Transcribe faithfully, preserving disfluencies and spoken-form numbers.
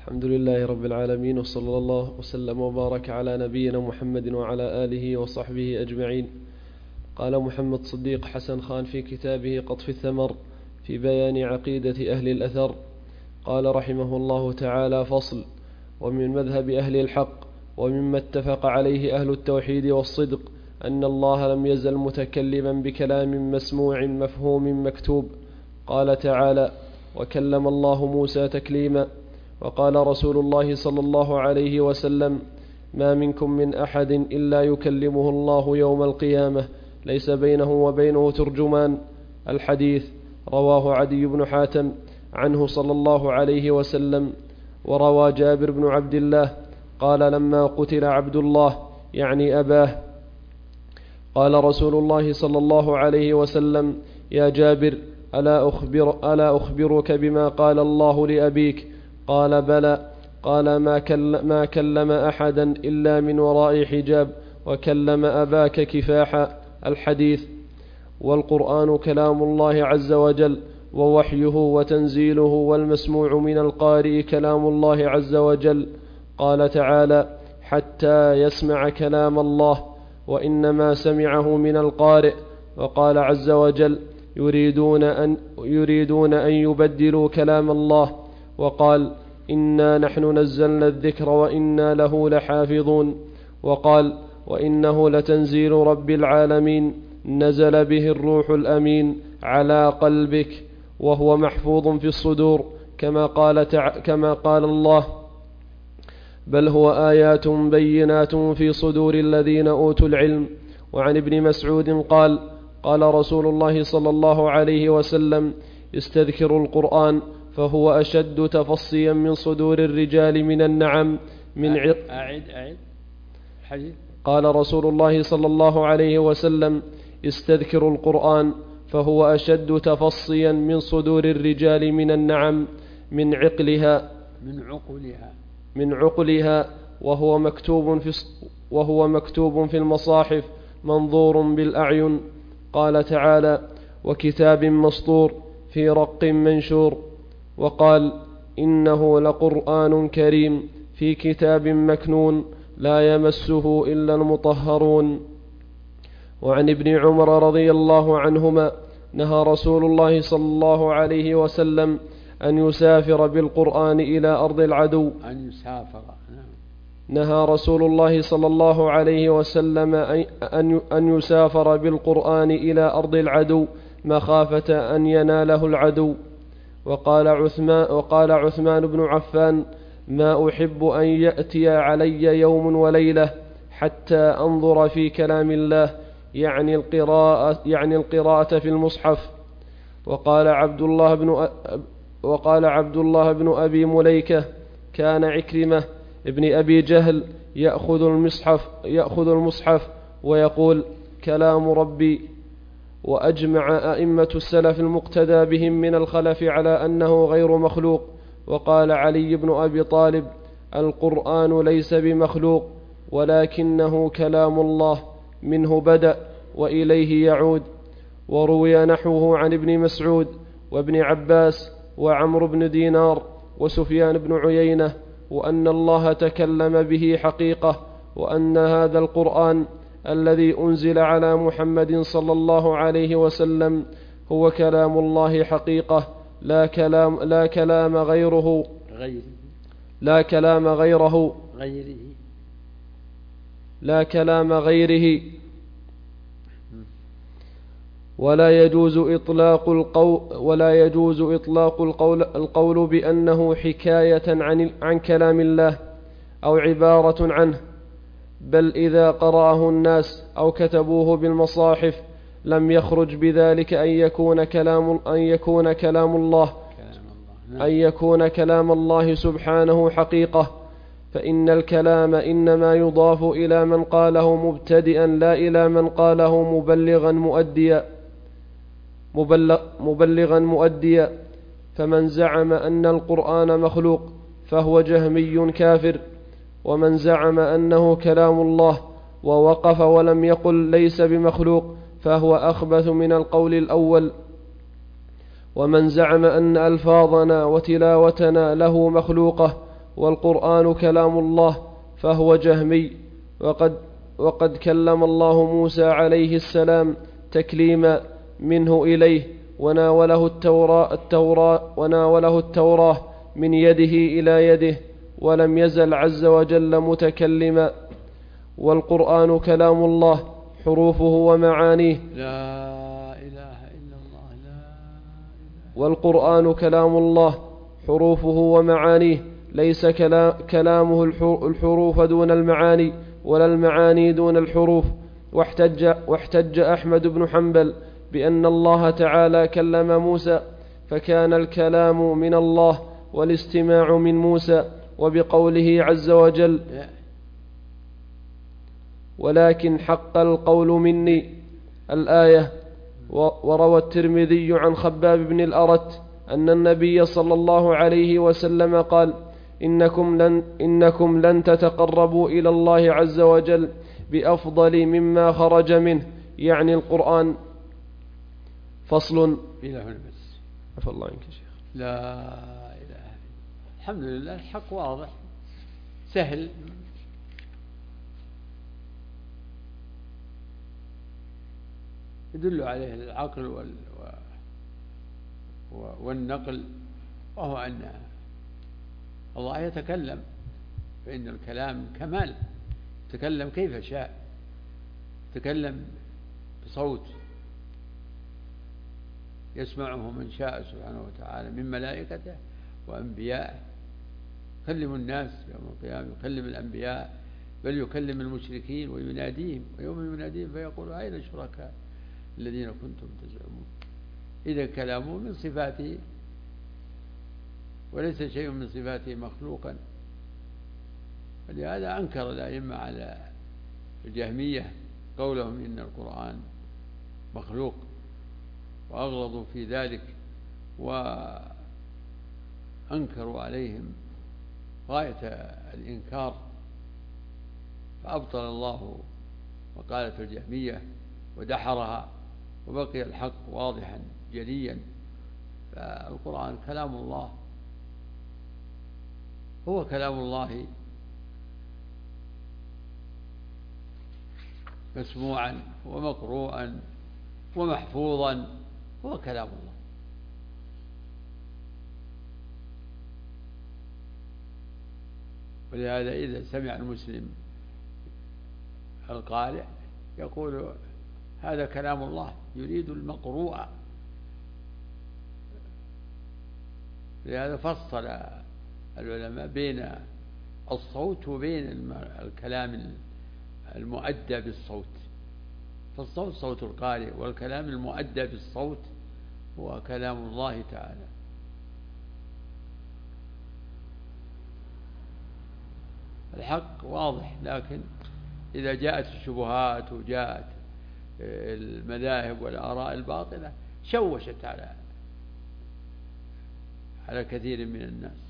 الحمد لله رب العالمين، وصلى الله وسلم وبارك على نبينا محمد وعلى آله وصحبه أجمعين. قال محمد صديق حسن خان في كتابه قطف الثمر في بيان عقيدة أهل الأثر، قال رحمه الله تعالى: فصل. ومن مذهب أهل الحق ومما اتفق عليه أهل التوحيد والصدق أن الله لم يزل متكلما بكلام مسموع مفهوم مكتوب. قال تعالى: وكلم الله موسى تكليما. وقال رسول الله صلى الله عليه وسلم: ما منكم من أحد إلا يكلمه الله يوم القيامة ليس بينه وبينه ترجمان. الحديث رواه عدي بن حاتم عنه صلى الله عليه وسلم. وروى جابر بن عبد الله قال: لما قتل عبد الله يعني أباه قال رسول الله صلى الله عليه وسلم: يا جابر، ألا, أخبر ألا أخبرك بما قال الله لأبيك؟ قال: بلى. قال: ما, كل ما كلم أحدا إلا من وراء حجاب، وكلم أباك كفاحا. الحديث. والقرآن كلام الله عز وجل ووحيه وتنزيله، والمسموع من القارئ كلام الله عز وجل. قال تعالى: حتى يسمع كلام الله، وإنما سمعه من القارئ. وقال عز وجل: يريدون أن, يريدون أن يبدلوا كلام الله. وقال: إنا نحن نزلنا الذكر وإنا له لحافظون. وقال: وإنه لتنزيل رب العالمين نزل به الروح الأمين على قلبك، وهو محفوظ في الصدور، كما قال, تع... كما قال الله: بل هو آيات بينات في صدور الذين أوتوا العلم. وعن ابن مسعود قال: قال رسول الله صلى الله عليه وسلم: استذكروا القرآن فهو أشد تفصيا من صدور الرجال من النعم من عق أعد أعد حديث. قال رسول الله صلى الله عليه وسلم: استذكروا القرآن فهو أشد تفصيا من صدور الرجال من النعم من عقلها من عقلها من عقلها وهو مكتوب في وهو مكتوب في المصاحف منظور بالأعين. قال تعالى: وكتاب مسطور في رق منشور. وقال: إنه لقرآن كريم في كتاب مكنون لا يمسه إلا المطهرون. وعن ابن عمر رضي الله عنهما نهى رسول الله صلى الله عليه وسلم أن يسافر بالقرآن إلى أرض العدو أن يسافر نهى رسول الله صلى الله عليه وسلم أن يسافر بالقرآن إلى أرض العدو مخافة أن يناله العدو. وقال عثمان, وقال عثمان بن عفان: ما أحب أن يأتي علي يوم وليلة حتى أنظر في كلام الله، يعني القراءة, يعني القراءة في المصحف. وقال عبد الله بن وقال عبد الله بن أبي مليكة: كان عكرمة ابن أبي جهل يأخذ المصحف, يأخذ المصحف ويقول: كلام ربي. وأجمع أئمة السلف المقتدى بهم من الخلف على أنه غير مخلوق. وقال علي بن أبي طالب: القرآن ليس بمخلوق، ولكنه كلام الله، منه بدأ وإليه يعود. وروي نحوه عن ابن مسعود وابن عباس وعمرو بن دينار وسفيان بن عيينة، وأن الله تكلم به حقيقة، وأن هذا القرآن الذي أنزل على محمد صلى الله عليه وسلم هو كلام الله حقيقة، لا كلام, لا كلام غيره غيره لا كلام غيره غيره لا كلام غيره ولا يجوز إطلاق القول ولا يجوز إطلاق القول, القول بأنه حكاية عن, عن كلام الله أو عبارة عنه، بل إذا قرأه الناس أو كتبوه بالمصاحف لم يخرج بذلك أن يكون كلام أن يكون كلام الله أن يكون كلام الله سبحانه حقيقة، فإن الكلام إنما يضاف إلى من قاله مبتدئا لا إلى من قاله مبلغا مؤديا مبلغ مبلغا مؤديا فمن زعم أن القرآن مخلوق فهو جهمي كافر، ومن زعم أنه كلام الله ووقف ولم يقل ليس بمخلوق فهو أخبث من القول الأول. ومن زعم أن ألفاظنا وتلاوتنا له مخلوقة والقرآن كلام الله فهو جهمي. وقد, وقد كلم الله موسى عليه السلام تكليما منه إليه، وناوله التوراة, التوراة, وناوله التوراة من يده إلى يده، ولم يزل عز وجل متكلما. والقرآن كلام الله حروفه ومعانيه. لا إله إلا الله. لا إله. والقرآن كلام الله حروفه ومعانيه، ليس كلامه الحروف دون المعاني، ولا المعاني دون الحروف. واحتج, واحتج أحمد بن حنبل بأن الله تعالى كلم موسى فكان الكلام من الله والاستماع من موسى، وبقوله عز وجل ولكن حق القول مني الآية. وروى الترمذي عن خباب بن الأرت أن النبي صلى الله عليه وسلم قال إنكم لن, إنكم لن تتقربوا إلى الله عز وجل بأفضل مما خرج منه، يعني القرآن. فصل. إلى هنا بس. عفى الله عنك يا شيخ. لا إله إلا الله. الحمد لله الحق واضح سهل. يدل عليه العقل وال... والنقل، وهو أن الله يتكلم، فإن الكلام كمال، يتكلم كيف شاء، يتكلم بصوت يسمعه من شاء سبحانه وتعالى من ملائكته وأنبيائه. يكلم الناس يوم القيامة، يكلم الأنبياء، بل يكلم المشركين ويناديهم، ويوم يناديهم فيقول أين شركاء الذين كنتم تزعمون. إذا كلامه من صفاته، وليس شيء من صفاته مخلوقا. ولهذا أنكر الأئمة على الجهمية قولهم إن القرآن مخلوق، وأغلظوا في ذلك، وأنكروا عليهم غاية الإنكار، فأبطل الله مقالة الجهمية ودحرها، وبقي الحق واضحا جليا. فالقرآن كلام الله، هو كلام الله مسموعا ومقروءا ومحفوظا، هو كلام الله. ولهذا إذا سمع المسلم القارئ يقول هذا كلام الله، يريد المقروء. لهذا فصل العلماء بين الصوت وبين الكلام المؤدى بالصوت. فالصوت صوت القارئ، والكلام المؤدى بالصوت هو كلام الله تعالى. الحق واضح، لكن إذا جاءت الشبهات وجاءت المذاهب والآراء الباطلة شوشت على على كثير من الناس.